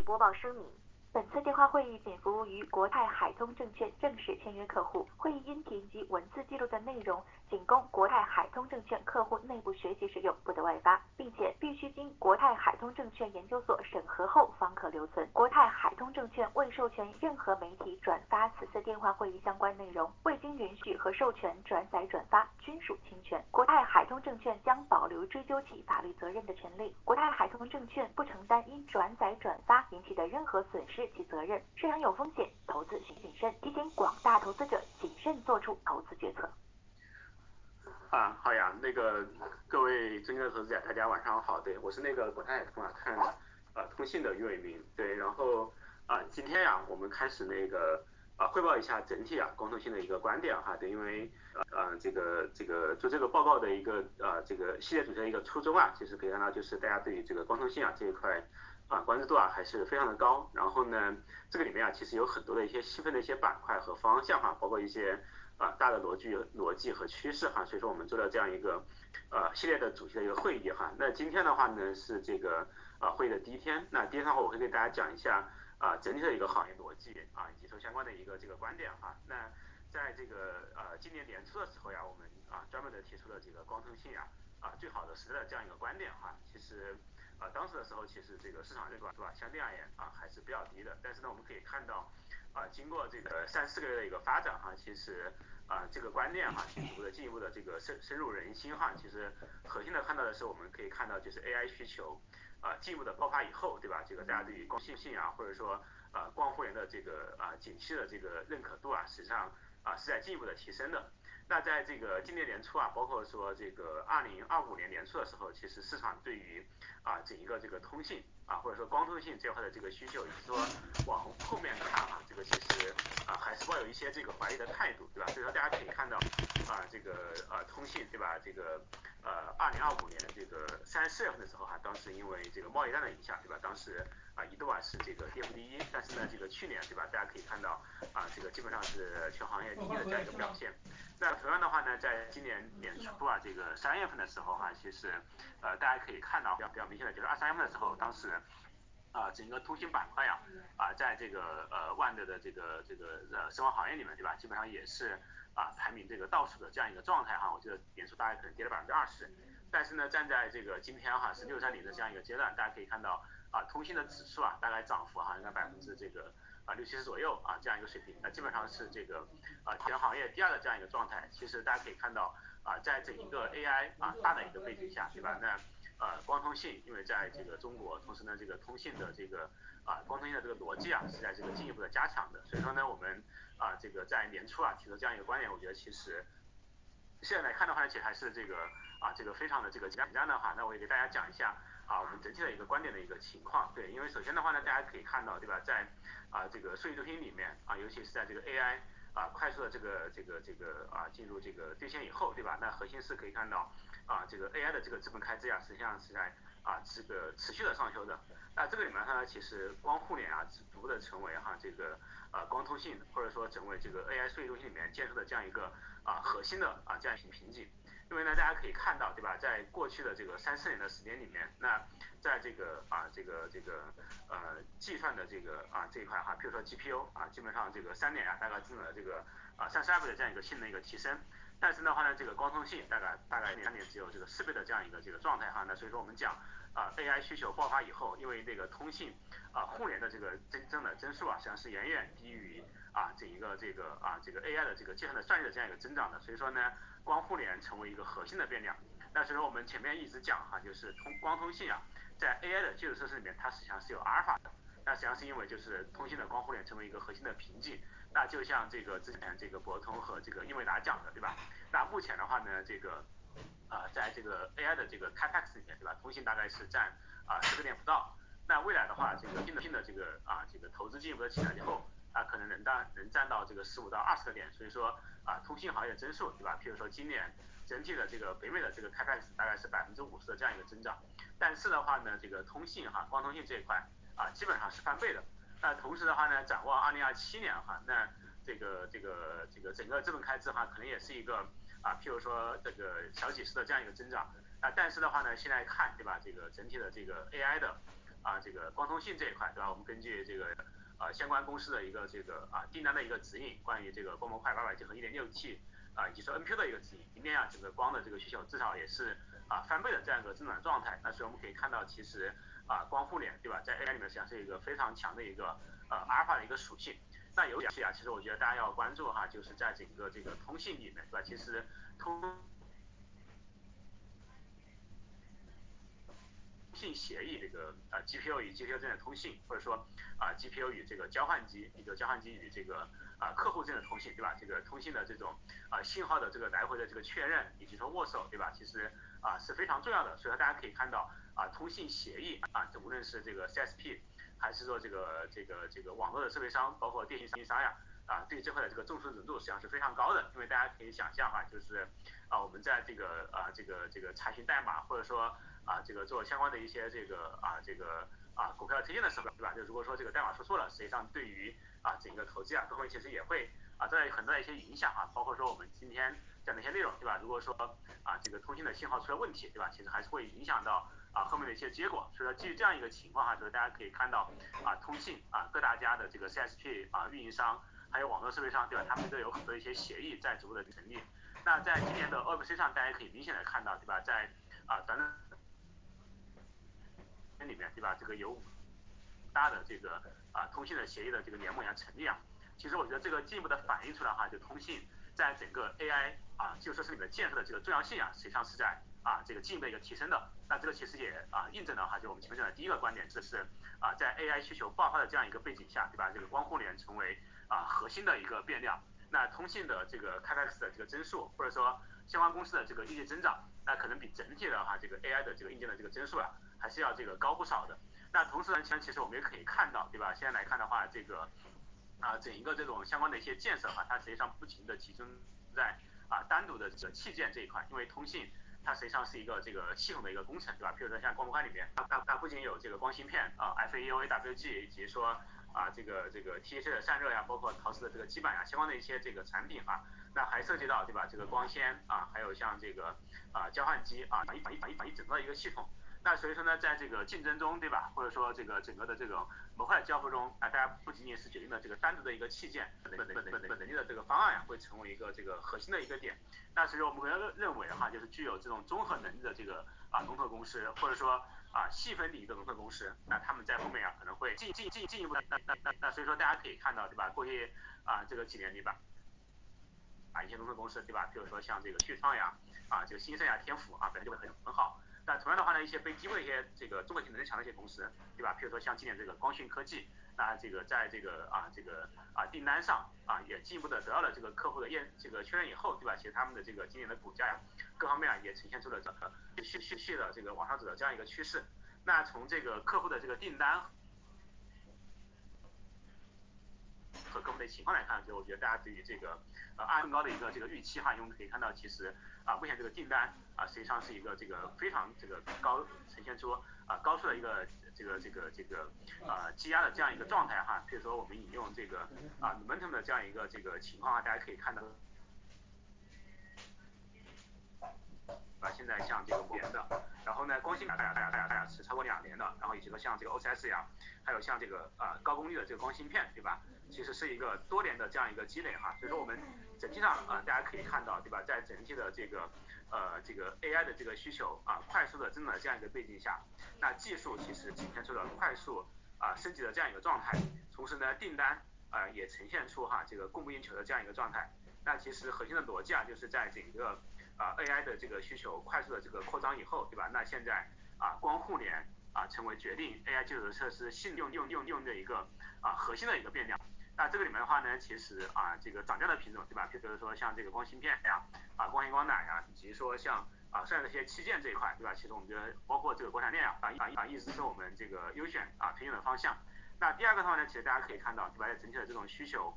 播报声明。本次电话会议仅服务于国泰海通证券正式签约客户，会议音频及文字记录的内容仅供国泰海通证券客户内部学习使用，不得外发，并且必须经国泰海通证券研究所审核后方可留存。国泰海通证券未授权任何媒体转发此次电话会议相关内容，未经允许和授权转载转发均属侵权。国泰海通证券将保留追究其法律责任的权利。国泰海通证券不承担因转载转发引起的任何损失其责任。市场有风险，投资需谨慎，提醒广大投资者谨慎做出投资决策。 好呀，各位尊敬的投资者，大家晚上好。对，我是国泰海通看通信的于伟民。对，然后今天呀，我们开始汇报一下整体光通信的一个观点哈。对，因为做这个报告的一个这个系列主题的一个初衷其实可以看到就是大家对于这个光通信这一块关注度还是非常的高。然后呢，这个里面其实有很多的一些细分的一些板块和方向包括一些大的逻辑和趋势所以说我们做了这样一个系列的主题的一个会议那今天的话呢是这个会议的第一天。那第一天的话，我会给大家讲一下整体的一个行业逻辑以及相关的一个这个观点那在这个今年年初的时候我们专门的提出了这个光通信最好的时代的这样一个观点其实当时的时候其实这个市场认可度相对而言还是比较低的。但是呢，我们可以看到经过这个3-4个月的一个发展其实这个观念进一步的这个深入人心其实核心的看到的是我们可以看到就是 AI 需求进一步的爆发以后，对吧？这个大家对于光信或者说光互联的这个景气的这个认可度实际上是在进一步的提升的。那在这个今年年初包括说这个2025年年初的时候，其实市场对于整一个这个通信或者说光通信这块的这个需求，也是说往后面看这个其实还是抱有一些这个怀疑的态度，对吧？所以说大家可以看到这个通信，对吧？这个2025年这个3、4月份的时候当时因为这个贸易战的影响，对吧？当时一度是这个跌幅第一。但是呢，这个去年，对吧？大家可以看到这个基本上是全行业第一的这样一个表现。那同样的话呢，在今年年初这个3月份的时候其实大家可以看到比较明显的就是23月份的时候，当时整个通信板块在这个万德的这个生活行业里面，对吧？基本上也是排名这个倒数的这样一个状态我记得年初大概可能跌了20%。但是呢，站在这个今天是630的这样一个阶段，大家可以看到通信的指数大概涨幅应该60-70%左右这样一个水平。那基本上是这个全行业第二的这样一个状态。其实大家可以看到在整一个 AI 大的一个背景下，对吧？那光通信因为在这个中国，同时呢这个通信的这个光通信的这个逻辑是在这个进一步的加强的。所以说呢，我们这个在年初提出这样一个观点，我觉得其实现在来看的话，其实还是这个非常的这个简单的那我也给大家讲一下我们整体的一个观点的一个情况。对，因为首先的话呢，大家可以看到，对吧？在这个数据中心里面尤其是在这个 AI快速的这个进入这个兑现以后，对吧？那核心是可以看到这个 AI 的这个资本开支实际上是在这个持续的上修的。那这个里面呢，其实光互联逐步的成为这个光通信或者说成为这个 AI 数据中心里面建设的这样一个核心的这样一个瓶颈。因为呢，大家可以看到，对吧？在过去的这个3-4年的时间里面，那在这个计算的这个这一块比如说 GPU 基本上这个3年大概进了这个32倍的这样一个性能一个提升。但是的话呢，这个光通信大概3年只有这个4倍的这样一个状态那所以说我们讲AI 需求爆发以后，因为这个通信互联的这个真正的增速实际上是远远低于整一个这个AI 的这个计算的算力的这样一个增长的。所以说呢，光互联成为一个核心的变量。那所以说我们前面一直讲就是光通信在 AI 的基础设施里面，它实际上是有阿尔法的。那实际上是因为就是通信的光互联成为一个核心的瓶颈。那就像这个之前这个博通和这个英伟达讲的，对吧？那目前的话呢，这个在这个 AI 的这个 CapEx 里面，对吧？通信大概是占10个点不到。那未来的话，这个新的这个投资进一步的起来以后可能能占到这个15到20个点。所以说通信行业的增速，对吧？譬如说今年整体的这个北美的这个 CapEx 大概是50%的这样一个增长。但是的话呢，这个通信光通信这一块基本上是翻倍的。那同时的话呢，展望2027年那这个整个资本开支可能也是一个譬如说这个小几十的这样一个增长。但是的话呢，现在看，对吧？这个整体的这个 AI 的这个光通信这一块，对吧？我们根据这个相关公司的一个这个订单的一个指引，关于这个光模块800G 和 1.6T 以及说 NPU 的一个指引，明年这个光的这个需求至少也是翻倍的这样一个增长状态。那所以我们可以看到，其实光互联，对吧，在 AI 里面实际上是一个非常强的一个阿尔法的一个属性。那尤其其实我觉得大家要关注就是在整个这个通信里面，对吧？其实通信协议这个GPU 与 GPU 之间的通信，或者说GPU 与这个交换机与这个客户之间的通信，对吧？这个通信的这种信号的这个来回的这个确认，以及说握手，对吧？其实是非常重要的。所以说大家可以看到通信协议无论是这个 CSP 还是说这个网络的设备商，包括电信商呀。对这块的这个重视程度实际上是非常高的，因为大家可以想象就是我们在这个查询代码，或者说这个做相关的一些股票推荐的时候，对吧？就如果说这个代码说错了，实际上对于整个投资各方面其实也会带来很大的一些影响包括说我们今天讲的一些内容，对吧？如果说这个通信的信号出了问题，对吧？其实还是会影响到后面的一些结果。所以说基于这样一个情况就是大家可以看到通信各大家的这个 CSP 运营商。还有网络设备商，对吧？他们都有很多一些协议在逐步的成立。那在今年的 OFC 上，大家可以明显的看到，对吧？在短里面，对吧？这个有大的这个通信的协议的这个联盟成立其实我觉得这个进一步的反映出来就通信在整个 AI 基础设施里面建设的这个重要性实际上是在这个进一步的一个提升的。那这个其实也印证了就我们前面讲的第一个观点，就是在 AI 需求爆发的这样一个背景下，对吧？这个光互联成为核心的一个变量。那通信的这个 CapEx 的这个增速，或者说相关公司的这个业绩增长，那可能比整体的这个 AI 的这个硬件的这个增速还是要这个高不少的。那同时呢，其实我们也可以看到，对吧？现在来看的话，这个整一个这种相关的一些建设它实际上不仅的集中在单独的这个器件这一块，因为通信它实际上是一个这个系统的一个工程，对吧？比如说像光模块里面，它不仅有这个光芯片FAEO、AWG 以及说这个 TSA 的散热包括陶瓷的这个基板相关的一些这个产品那还涉及到，对吧？这个光纤还有像这个交换机一整个一个系统。那所以说呢，在这个竞争中，对吧？或者说这个整个的这种模块交付中大家不仅仅是决定了这个单独的一个器件能力的这个方案会成为一个这个核心的一个点。那所以说我们认为就是具有这种综合能力的这个龙头公司，或者说细分领域的龙头公司，那他们在后面可能会进一步。那所以说大家可以看到，对吧？过去这个几年里吧。一些龙头公司，对吧？比如说像这个旭创这个新盛天府本来就会很好。但同样的话呢，一些被低估的一些这个综合性能力强的一些公司，对吧？比如说像今年这个光讯科技，那这个在这个订单上也进一步的得到了这个客户的确认以后，对吧？其实他们的这个今年的股价各方面也呈现出了这个续的这个往上走的这样一个趋势。那从这个客户的这个订单和客户的情况来看，就我觉得大家对于这个更高的一个这个预期因为我们可以看到，其实目前这个订单实际上是一个这个非常这个高，呈现出高速的一个积压的这样一个状态比如说我们引用这个momentum 的这样一个这个情况大家可以看到。现在像这个5年的，然后呢，光芯是超过2年的，然后以及说像这个 OCS 还有像这个高功率的这个光芯片，对吧？其实是一个多年的这样一个积累所以说我们整体上大家可以看到，对吧？在整体的这个AI 的这个需求快速的增长的这样一个背景下，那技术其实呈现出了快速升级的这样一个状态，同时呢，订单也呈现出这个供不应求的这样一个状态。那其实核心的逻辑就是在整个AI 的这个需求快速的这个扩张以后，对吧？那现在光互联成为决定 AI 基础设施信用的一个核心的一个变量。那这个里面的话呢，其实这个涨价的品种，对吧？比如说像这个光芯片光纤光奶以及说像剩下的一些器件这一块，对吧？其实我们觉得包括这个国产链一直是我们这个优选推荐的方向。那第二个的话呢，其实大家可以看到，对吧？在整体的这种需求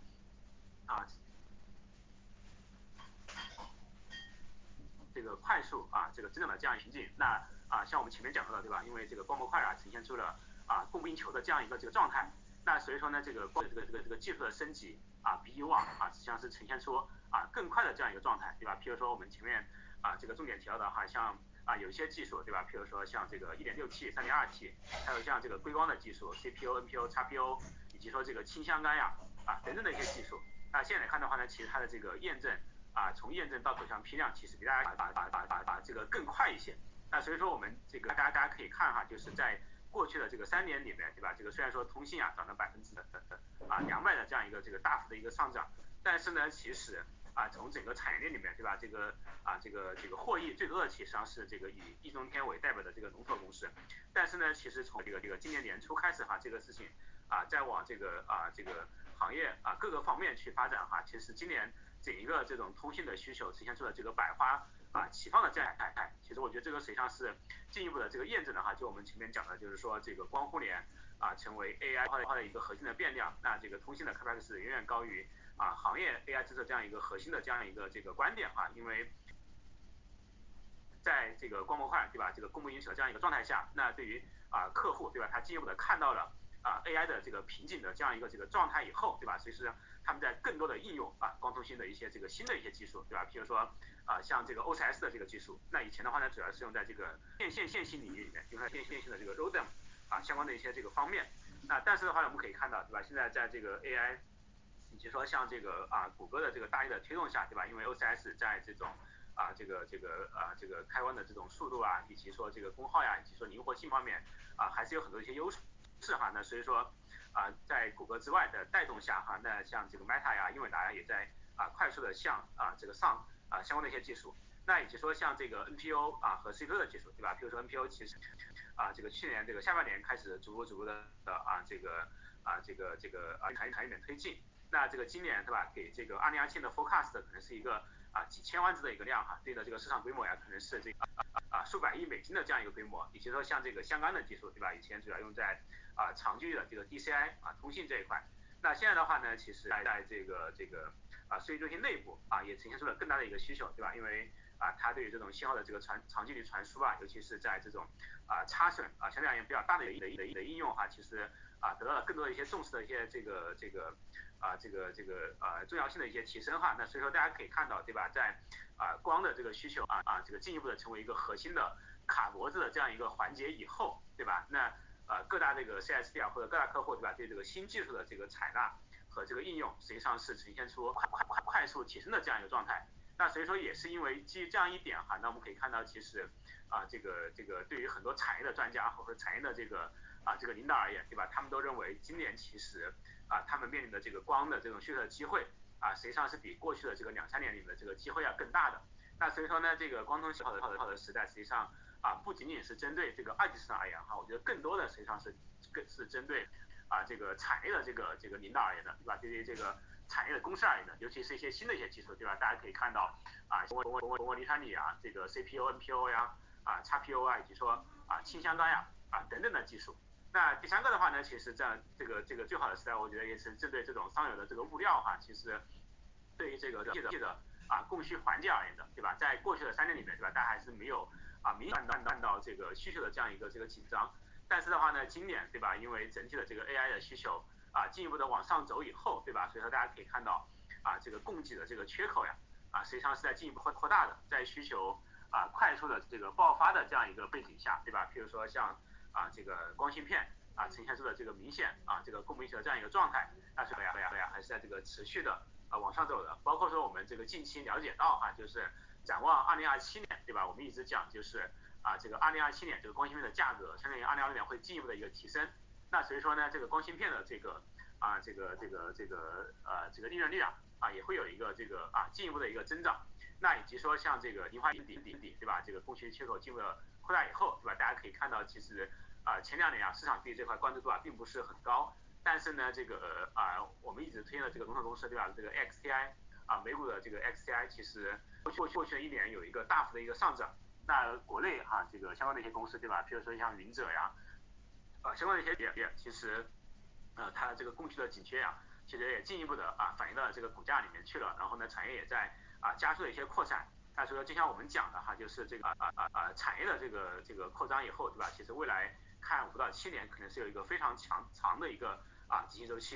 这个快速这个增长的这样一个情景，那像我们前面讲到的，对吧？因为这个光模块呈现出了供不应求的这样一个这个状态，那所以说呢，这个技术的升级比以往实际上是呈现出更快的这样一个状态，对吧？譬如说我们前面这个重点提到的像有一些技术，对吧？譬如说像这个 1.6T、3.2T， 还有像这个硅光的技术 CPU、NPU、XPU， 以及说这个氢相干等等的一些技术。那现在来看的话呢，其实它的这个验证从验证到走向批量，其实比大家这个更快一些。那所以说我们这个大家可以看就是在过去的这个3年里面，对吧？这个虽然说通信涨了200%的这样一个这个大幅的一个上涨，但是呢，其实从整个产业链里面，对吧？这个获益最多的其实上是这个以易中天为代表的这个龙头公司。但是呢，其实从这个今年年初开始这个事情再往这个行业各个方面去发展其实今年整一个这种通信的需求呈现出了这个百花齐放的这样一态。其实我觉得这个实际上是进一步的这个验证就我们前面讲的，就是说这个光互联成为 AI 的一个核心的变量，那这个通信的 CapEx 远远高于行业 AI 制作这样一个核心的这样一个这个观点因为在这个光模块，对吧？这个供不应求的这样一个状态下，那对于客户，对吧？他进一步的看到了AI 的这个瓶颈的这样一个这个状态以后，对吧？其实他们在更多的应用光通信的一些这个新的一些技术，对吧？譬如说像这个 OCS 的这个技术，那以前的话呢，主要是用在这个线性领域里面，用在线性的这个 ROADM 相关的一些这个方面。那但是的话呢，我们可以看到，对吧？现在在这个 AI 以及说像这个谷歌的这个大力的推动下，对吧？因为 OCS 在这种这个开关的这种速度以及说这个功耗以及说灵活性方面还是有很多一些优势那所以说在谷歌之外的带动下那像这个 Meta 英伟达也在快速的向这个上相关的一些技术，那以及说像这个 NPU 和 CPU 的技术，对吧？比如说 NPU 其实这个去年这个下半年开始逐步的这个产业链推进，那这个今年对吧？给这个2027年的 forecast 可能是一个几千万只的一个量对的这个市场规模可能是这个数百亿美金的这样一个规模，以及说像这个相干的技术，对吧？以前主要用在长距离的这个 DCI 通信这一块，那现在的话呢，其实在这个数据中心内部也呈现出了更大的一个需求，对吧？因为它对于这种信号的这个长距离传输尤其是在这种差损相对而言比较大的应用其实得到了更多的一些重视的一些这个重要性的一些提升那所以说大家可以看到，对吧？在光的这个需求这个进一步的成为一个核心的卡脖子的这样一个环节以后，对吧？那各大这个 CSP 或者各大客户，对吧？对这个新技术的这个采纳和这个应用，实际上是呈现出快速提升的这样一个状态。那所以说也是因为基于这样一点那我们可以看到，其实这个对于很多产业的专家或者产业的这个领导而言，对吧？他们都认为今年其实他们面临的这个光的这种需求的机会实际上是比过去的这个2-3年里面的这个机会要更大的。那所以说呢，这个光通信的时代，实际上不仅仅是针对这个二级市场而言我觉得更多的实际上是针对这个产业的这个领导而言的，对吧？对于这个产业的公司而言的，尤其是一些新的一些技术，对吧？大家可以看到离散理这个 CPU、NPU XPU以及说氢相干等等的技术。那第三个的话呢，其实在这个最好的时代，我觉得也是针对这种上游的这个物料其实对于这个供需环节而言的，对吧？在过去的3年里面，对吧？大家还是没有明显看到这个需求的这样一个紧张。但是的话呢，今年对吧？因为整体的这个 AI 的需求进一步的往上走以后，对吧？所以说大家可以看到这个供给的这个缺口实际上是在进一步扩大的，在需求快速的这个爆发的这样一个背景下，对吧？譬如说像这个光芯片呈现出了这个明显这个供不应求的这样一个状态，那是还是在这个持续的往上走的。包括说我们这个近期了解到就是展望2027年，对吧？我们一直讲就是这个2027年这个光芯片的价格相对于2026年会进一步的一个提升。那所以说呢，这个光芯片的这个利润率也会有一个这个进一步的一个增长。那以及说像这个磷化底，对吧？这个供需缺口进一步的扩大以后，对吧？大家可以看到，其实前2年市场对这块关注度并不是很高，但是呢，这个我们一直推荐的这个龙头公司，对吧？这个 XTI美股的这个 XTI 其实过去的1年有一个大幅的一个上涨。那国内这个相关的一些公司，对吧？比如说像云者相关的一些也其实它这个供需的紧缺其实也进一步的反映到这个股价里面去了。然后呢，产业也在加速的一些扩展。那所以说就像我们讲的就是这个产业的这个扩张以后，对吧？其实未来看5到7年可能是有一个非常长的一个经济周期。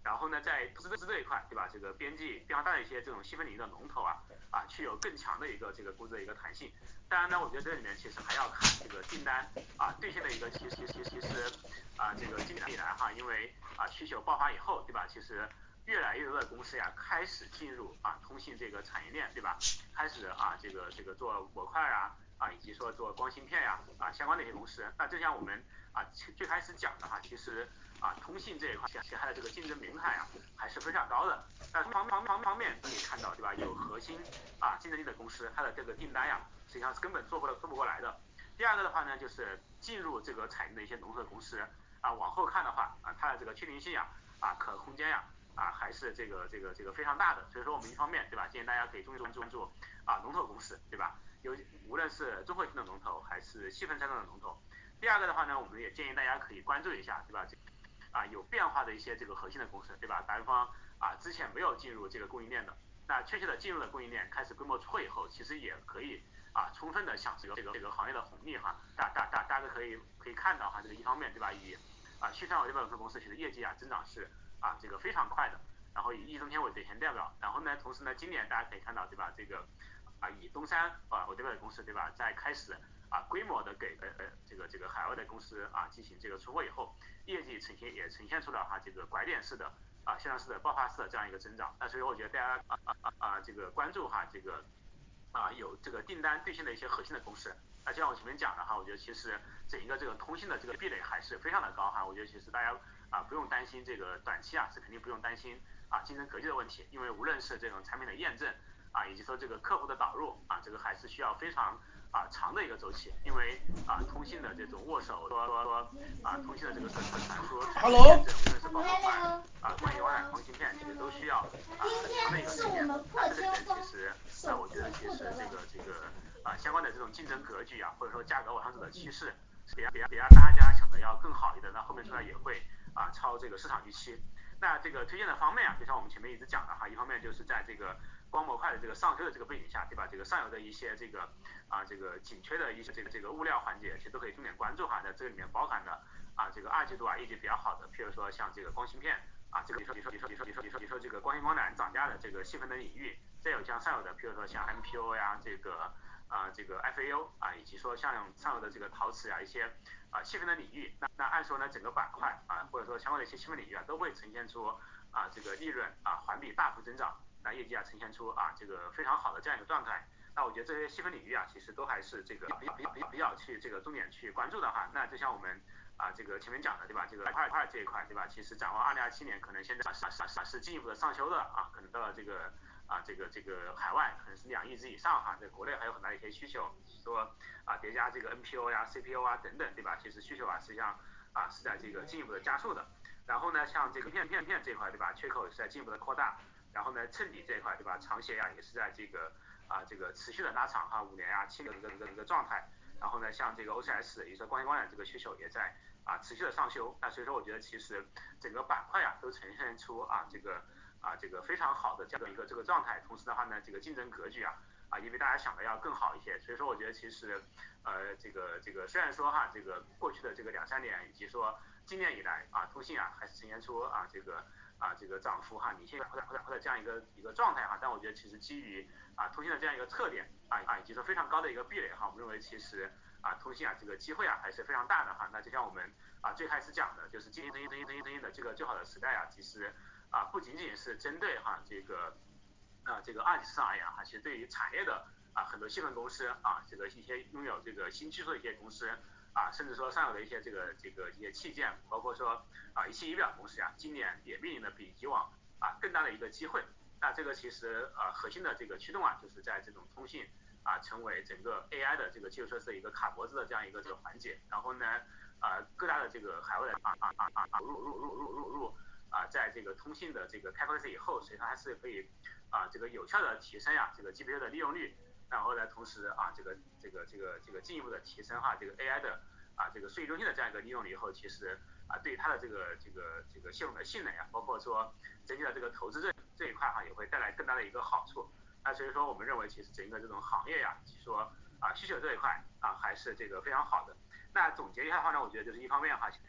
然后呢，在投资这一块，对吧？这个边际非常大的一些这种细分领域的龙头具有更强的一个这个估值的一个弹性。当然呢，我觉得这里面其实还要看这个订单兑现的一个其实这个今年以来因为需求爆发以后，对吧？其实越来越多的公司开始进入通信这个产业链，对吧？开始这个做模块以及说做光芯片相关的一些公司。那就像我们最开始讲的其实通信这一块其实它的这个竞争门槛还是非常高的。那方面可以看到，对吧？有核心竞争力的公司，它的这个订单实际上是根本做不过来的。第二个的话呢，就是进入这个产业的一些龙头的公司往后看的话它的这个确定性可空间还是这个非常大的。所以说我们一方面，对吧？建议大家可以重注龙头公司，对吧？无论是综合性的龙头还是细分赛道的龙头。第二个的话呢，我们也建议大家可以关注一下，对吧？有变化的一些这个核心的公司，对吧？打比方之前没有进入这个供应链的，那确切的进入了供应链，开始规模出货以后，其实也可以充分的享受这个行业的红利大家都可以看到这个一方面，对吧？以旭上这个公司其实业绩增长是这个非常快的，然后以易中天为典型代表，然后呢，同时呢，今年大家可以看到，对吧？这个以东山我这边的公司，对吧？在开始规模的给这个海外的公司进行这个出货以后，业绩也呈现出了这个拐点式的向上式的爆发式的这样一个增长。那所以我觉得大家这个关注这个有这个订单兑现的一些核心的公司。那就像我前面讲的我觉得其实整一个这个通信的这个壁垒还是非常的高我觉得其实大家不用担心这个短期是肯定不用担心竞争格局的问题，因为无论是这种产品的验证以及说这个客户的导入这个还是需要非常长的一个周期，因为通信的这种握手通信的这个传输验证，无论是包括光纤光纤其实都需要很长的一个时间。那这里面其实我觉得其实这个相关的这种竞争格局或者说价格往上走的趋势是比大家想的要更好一点，那后面出来也会超这个市场预期。那这个推荐的方面就像我们前面一直讲的一方面就是在这个光模块的这个上修的这个背景下，对吧？这个上游的一些这个这个紧缺的一些这个物料环节，其实都可以重点关注在这个里面包含的这个二季度业绩比较好的，譬如说像这个光芯片这个你说这个光纤光缆涨价的这个细分的领域，再有像上游的，譬如说像 MPO 这个这个 FAO 以及说像上游的这个陶瓷一些细分的领域，那按说呢整个板块或者说相关的一些细分领域都会呈现出这个利润环比大幅增长，那业绩呈现出这个非常好的这样一个状态。那我觉得这些细分领域其实都还是这个比较去这个重点去关注的那就像我们这个前面讲的，对吧？这个块这一块，对吧？其实展望2027年，可能现在是进一步的上修的可能到了这个这个海外可能是2亿只以上在国内还有很大的一些需求，说叠加这个 NPO CPO 等等，对吧？其实需求实际上是在这个进一步的加速的。然后呢，像这个片这一块，对吧？缺口是在进一步的扩大。然后呢，衬底这一块，对吧？长协也是在这个这个持续的拉长5年7年的一个状态。然后呢，像这个 OCS 也就是光纤光缆这个需求也在持续的上修。那所以说，我觉得其实整个板块都呈现出这个非常好的这样的一个这个状态。同时的话呢，这个竞争格局因为大家想的要更好一些。所以说，我觉得其实这个虽然说这个过去的这个2-3年以及说今年以来通信还是呈现出这个涨幅领先或者这样一个状态但我觉得其实基于通信的这样一个特点以及说非常高的一个壁垒我们认为其实通信这个机会还是非常大的那就像我们最开始讲的，就是经营的这个最好的时代其实不仅仅是针对这个二级市场而言其实对于产业的很多细分公司这个一些拥有这个新技术的一些公司甚至说上游的一些这个一些器件，包括说仪器仪表公司今年也面临的比以往更大的一个机会。那这个其实核心的这个驱动就是在这种通信成为整个 AI 的这个基础设施的一个卡脖子的这样一个这个环节。然后呢各大的这个海外的入在这个通信的这个开放式以后，实际上还是可以这个有效的提升这个 GPU 的利用率。然后呢，同时这个进一步的提升这个 AI 的这个数据中心的这样一个利用率以后，其实对它的这个系统的性能包括说整体的这个投资这一块也会带来更大的一个好处。那所以说我们认为其实整个这种行业说需求这一块还是这个非常好的。那总结一下的话呢，我觉得就是一方面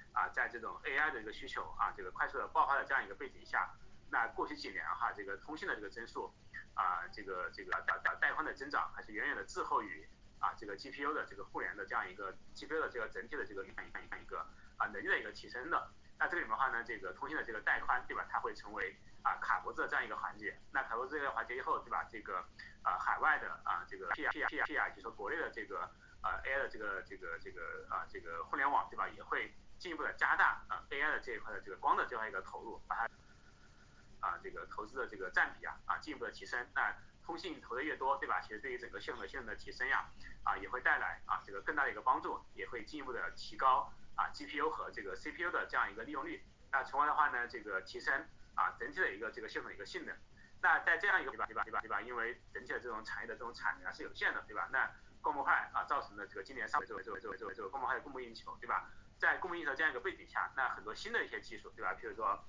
在这种 AI 的一个需求这个快速的爆发的这样一个背景下，那过去几年这个通信的这个增速这个带宽的增长还是远远的滞后于这个 GPU 的这个互联的这样一个 GPU 的这个整体的这个一个能力的一个提升的。那这个里面的话呢，这个通信的这个带宽，对吧？它会成为卡脖子的这样一个环节。那卡脖子这个环节以后，对吧？这个海外的这个 PR 就是说国内的这个AI 的这个互联网，对吧？也会进一步的加大AI 的这一块的这个光的这样一个投入，把它这个投资的这个占比进一步的提升。那通信投的越多，对吧？其实对于整个系统的性能的提升也会带来这个更大的一个帮助，也会进一步的提高GPU 和这个 CPU 的这样一个利用率。那从而的话呢，这个提升整体的一个这个系统的一个性能。那在这样一个对吧？因为整体的这种产业的这种产能是有限的，对吧？那光模块造成的这个今年上这个光模块的供不应求，对吧？在供不应求这样一个背景下，那很多新的一些技术，对吧？比如说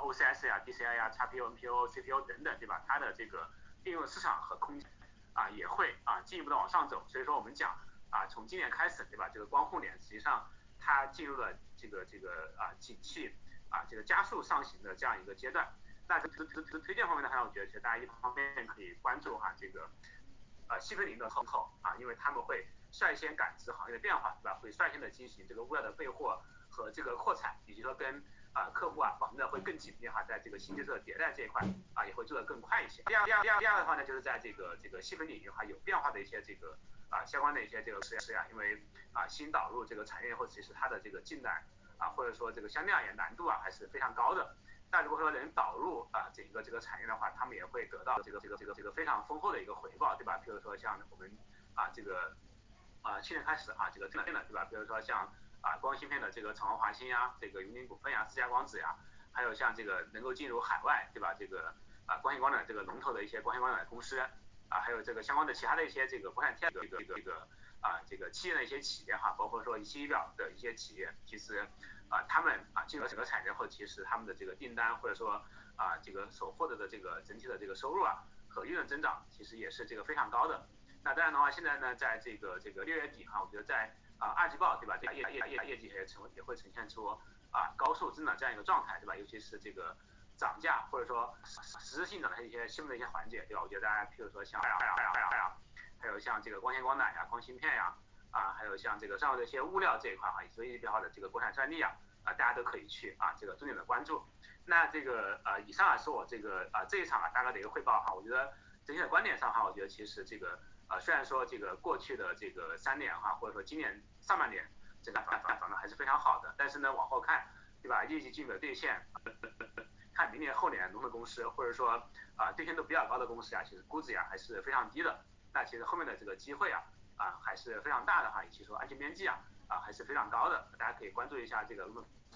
OCS PCI XPU NPU CPU 等等，对吧？它的这个应用市场和空间也会进一步的往上走。所以说我们讲从今年开始，对吧？这个光互联实际上它进入了这个景气这个加速上行的这样一个阶段。那推荐方面的话，我觉得其实大家一方面可以关注这个细分领域的风口因为他们会率先感知行业的变化，对吧？会率先的进行这个物料的备货和这个扩产，以及说跟客户绑定的会更紧密在这个新技术的迭代这一块也会做得更快一些。第二的话呢，就是在这个细分领域有变化的一些这个相关的一些这个实验，因为新导入这个产业后，其实它的这个进展或者说这个相对而言难度还是非常高的。但如果说能导入整个这个产业的话，他们也会得到这个非常丰厚的一个回报，对吧？比如说像我们这个去年开始这个对吧？比如说像光芯片的这个长虹华星这个云林股份思佳光子还有像这个能够进入海外，对吧？这个光线光缆这个龙头的一些光线光缆的公司还有这个相关的其他的一些这个国产天这个企业的一些企业包括说仪表的一些企业，其实他们进入整个产业后，其实他们的这个订单或者说这个所获得的这个整体的这个收入和利润增长，其实也是这个非常高的。那当然的话，现在呢，在这个6月底我觉得在二季报，对吧？这个业绩也会呈现出高速增长这样一个状态，对吧？尤其是这个涨价或者说实质性涨的一些新的一些环节，对吧？我觉得大家譬如说像还有像这个光纤光缆光芯片还有像这个上游的一些物料这一块所以比较好的这个国产专利大家都可以去这个重点的关注。那这个以上是我这个这一场大概的一个汇报我觉得整体的观点上我觉得其实这个虽然说这个过去的这个3年或者说今年上半年这个反的还是非常好的，但是呢往后看，对吧？业绩进一步的兑现，看明年后年龙头公司或者说兑现度比较高的公司其实估值还是非常低的。那其实后面的这个机会还是非常大的以及说安全边际还是非常高的，大家可以关注一下这个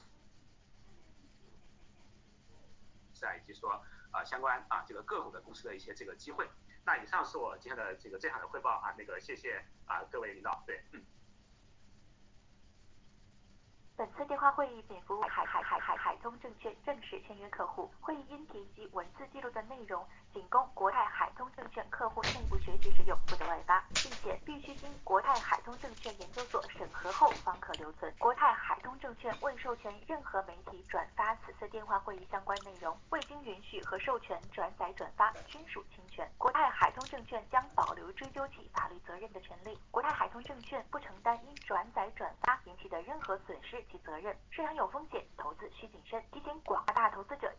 以及说相关这个个股的公司的一些这个机会。那以上是我今天的这场的汇报那个谢谢各位领导。对， 本次电话会议仅服务海通证券正式签约客户，会议音频及文字记录的内容仅供国泰海通证券客户内部学习使用，不得外发，并且必须经国泰海通证券研究所审核后方可留存。国泰海通证券未授权任何媒体转发此次电话会议相关内容，未经允许和授权转载转发均属侵权。国泰海通证券将保留追究其法律责任的权利。国泰海通证券不承担因转载转发引起的任何损失及责任。市场有风险，投资需谨慎。提醒广大投资者